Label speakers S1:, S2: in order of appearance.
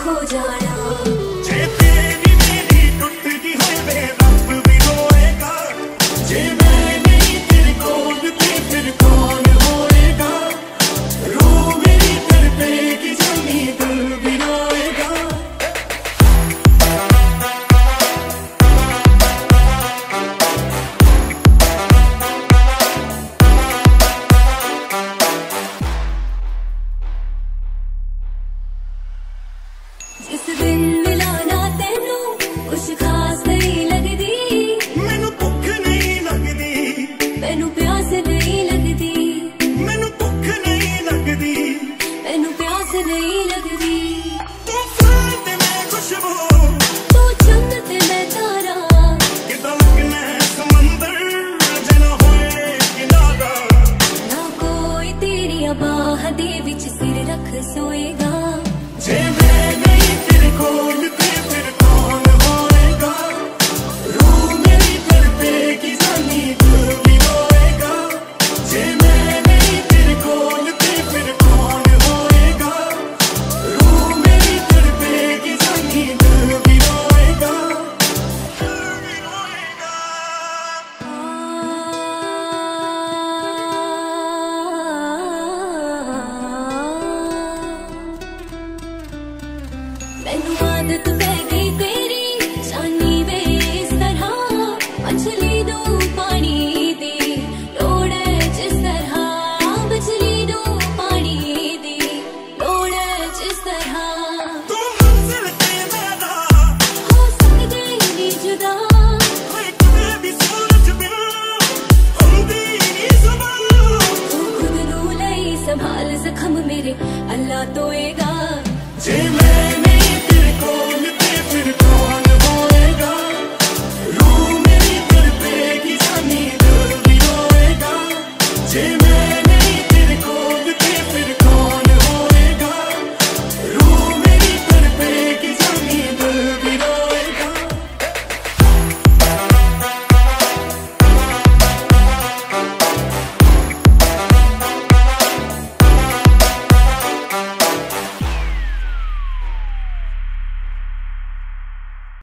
S1: खो जाना। जिस दिन मिलाना तेनू कुछ खास नहीं लगदी,
S2: मैनू भुख नहीं लगदी,
S1: मैनू प्यास नहीं लगदी,
S2: मैनू भुख नहीं लगदी,
S1: मैनू प्यास नहीं लगदी।
S2: तू फूल ते मैं खुशबू,
S1: तू चंद ते मैं तारा,
S2: किदां लगना समंदर जना होए किनारा।
S1: ना कोई तेरिया बाह दे विच सिर रख सोएगा।
S2: जे मैं नहीं तेरे कोल ते फिर कौन होएगा, रूह मेरी तड़पेगी जानी दिल भी रोएगा। जे मैं नहीं तेरे कोल ते फिर कौन होएगा, रूह मेरी तड़पेगी जानी दिल भी रोएगा, दिल भी रोएगा।
S1: मैनू आदत पै गई तेरी जानी वे इस तरह, मछली दो पानी दी लोड़ है जिस तरह, मछली दो पानी दी लोड़ है जिस तरह।
S2: तू मंजिल ते मेरा
S1: हो सकदे नहीं जुदा,
S2: होए कदे भी सूरज बिन हुंदी नहीं जुबान।
S1: तू खुद नू लई संभाल जख्म मेरे अल्लाह तोएगा।